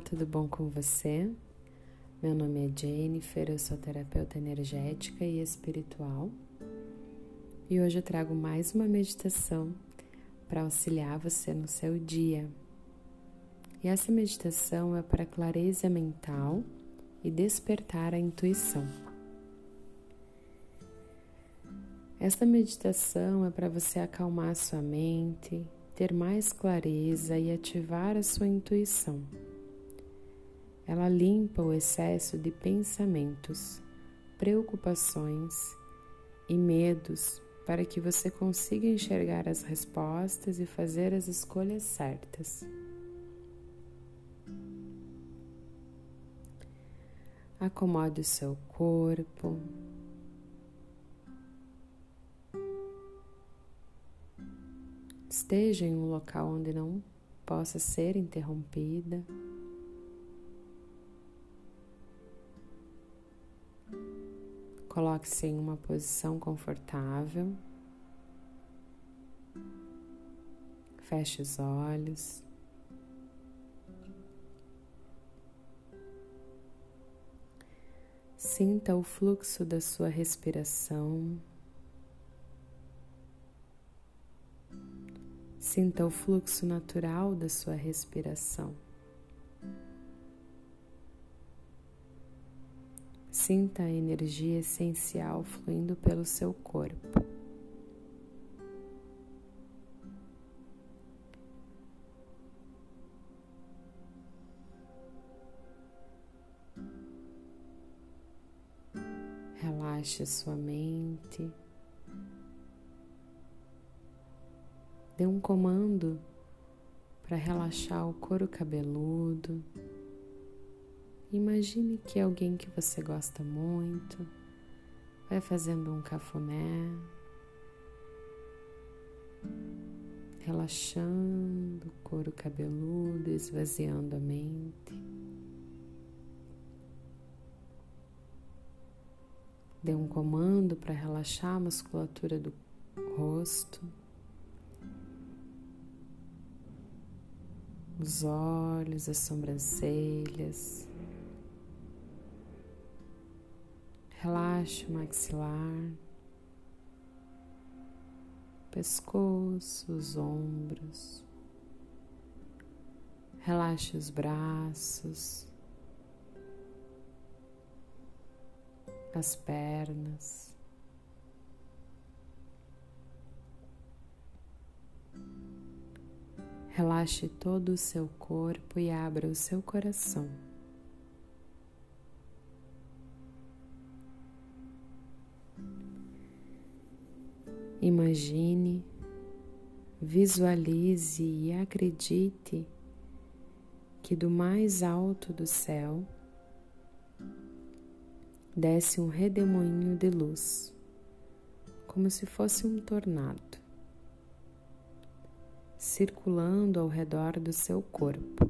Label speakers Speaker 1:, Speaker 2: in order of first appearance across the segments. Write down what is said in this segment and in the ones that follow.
Speaker 1: tudo bom com você? Meu nome é Jennifer, eu sou terapeuta energética e espiritual e hoje eu trago mais uma meditação para auxiliar você no seu dia. E essa meditação é para clareza mental e despertar a intuição. Esta meditação é para você acalmar sua mente, ter mais clareza e ativar a sua intuição. Ela limpa o excesso de pensamentos, preocupações e medos para que você consiga enxergar as respostas e fazer as escolhas certas. Acomode o seu corpo. Esteja em um local onde não possa ser interrompida. Coloque-se em uma posição confortável. Feche os olhos. Sinta o fluxo da sua respiração. Sinta o fluxo natural da sua respiração. Sinta a energia essencial fluindo pelo seu corpo. Relaxe sua mente. Dê um comando para relaxar o couro cabeludo. Imagine que alguém que você gosta muito vai fazendo um cafuné, relaxando o couro cabeludo, esvaziando a mente. Dê um comando para relaxar a musculatura do rosto, os olhos, as sobrancelhas. Relaxe o maxilar, pescoço, os ombros. Relaxe os braços, as pernas. Relaxe todo o seu corpo e abra o seu coração. Imagine, visualize e acredite que do mais alto do céu desce um redemoinho de luz, como se fosse um tornado, circulando ao redor do seu corpo.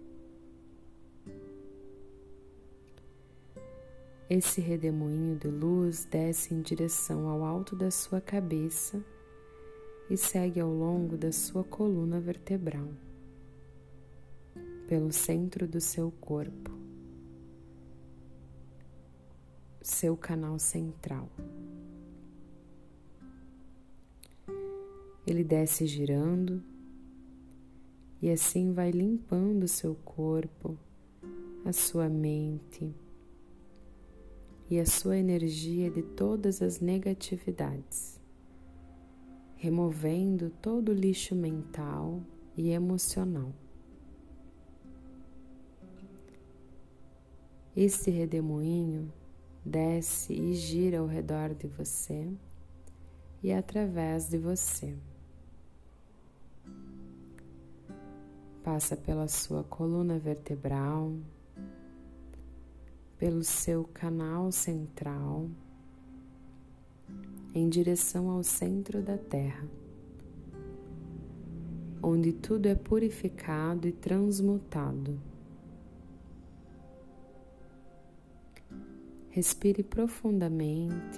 Speaker 1: Esse redemoinho de luz desce em direção ao alto da sua cabeça e segue ao longo da sua coluna vertebral, pelo centro do seu corpo, seu canal central. Ele desce girando e assim vai limpando o seu corpo, a sua mente e a sua energia de todas as negatividades, removendo todo o lixo mental e emocional. Esse redemoinho desce e gira ao redor de você e através de você. Passa pela sua coluna vertebral, pelo seu canal central, em direção ao centro da Terra, onde tudo é purificado e transmutado. Respire profundamente.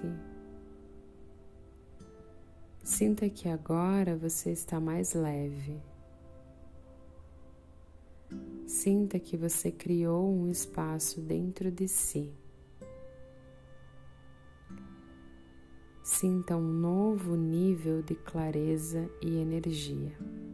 Speaker 1: Sinta que agora você está mais leve. Sinta que você criou um espaço dentro de si. Sinta um novo nível de clareza e energia.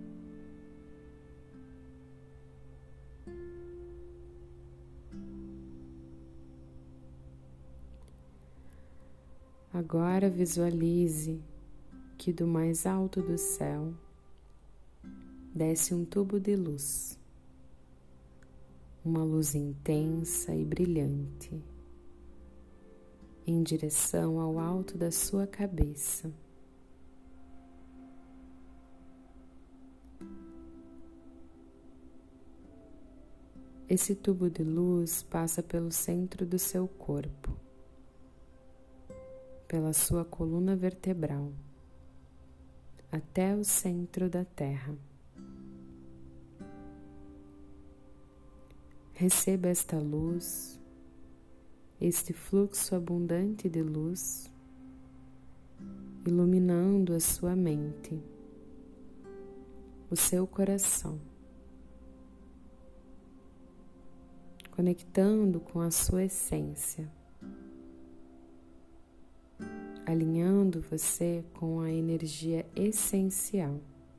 Speaker 1: Agora visualize que do mais alto do céu desce um tubo de luz, uma luz intensa e brilhante, em direção ao alto da sua cabeça. Esse tubo de luz passa pelo centro do seu corpo, pela sua coluna vertebral, até o centro da Terra. Receba esta luz, este fluxo abundante de luz, iluminando a sua mente, o seu coração, conectando com a sua essência, alinhando você com a energia essencial.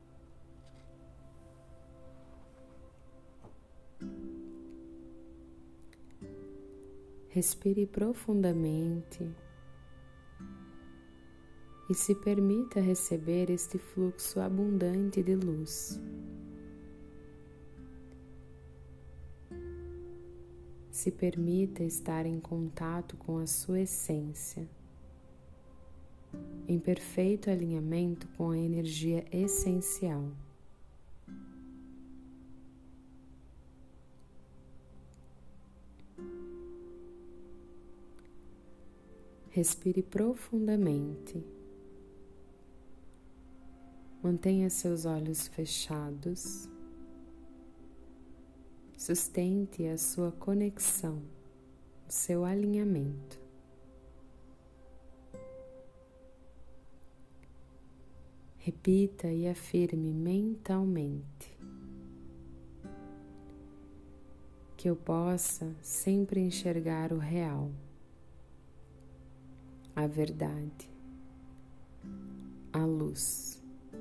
Speaker 1: Respire profundamente e se permita receber este fluxo abundante de luz. Se permita estar em contato com a sua essência, em perfeito alinhamento com a energia essencial. Respire profundamente. Mantenha seus olhos fechados. Sustente a sua conexão, o seu alinhamento. Repita e afirme mentalmente que eu possa sempre enxergar o real, a verdade, a luz,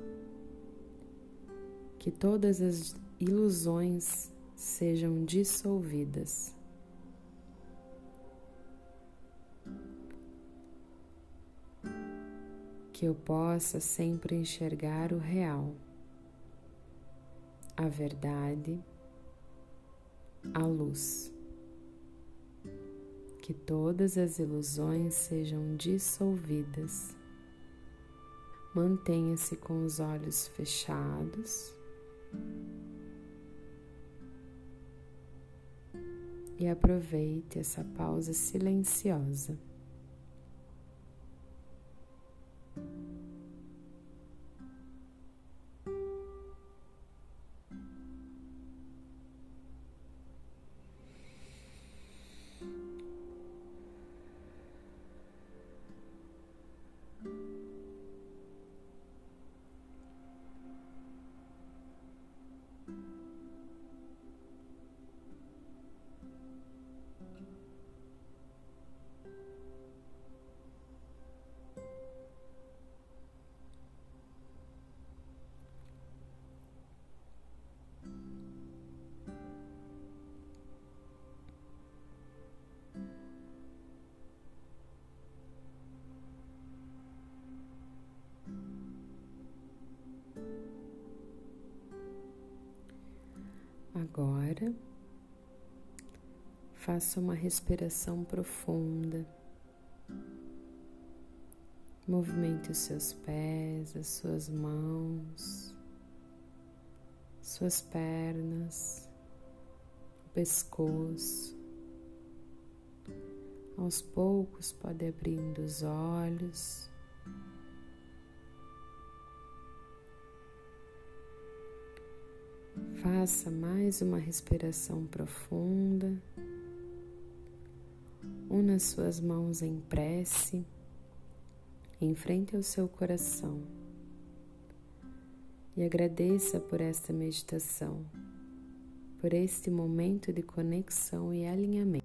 Speaker 1: que todas as ilusões sejam dissolvidas. Que eu possa sempre enxergar o real, a verdade, a luz. Que todas as ilusões sejam dissolvidas. Mantenha-se com os olhos fechados e aproveite essa pausa silenciosa. Agora, faça uma respiração profunda. Movimente os seus pés, as suas mãos, suas pernas, o pescoço. Aos poucos, pode abrindo os olhos. Faça mais uma respiração profunda. Una suas mãos em prece, em frente ao seu coração, e agradeça por esta meditação, por este momento de conexão e alinhamento.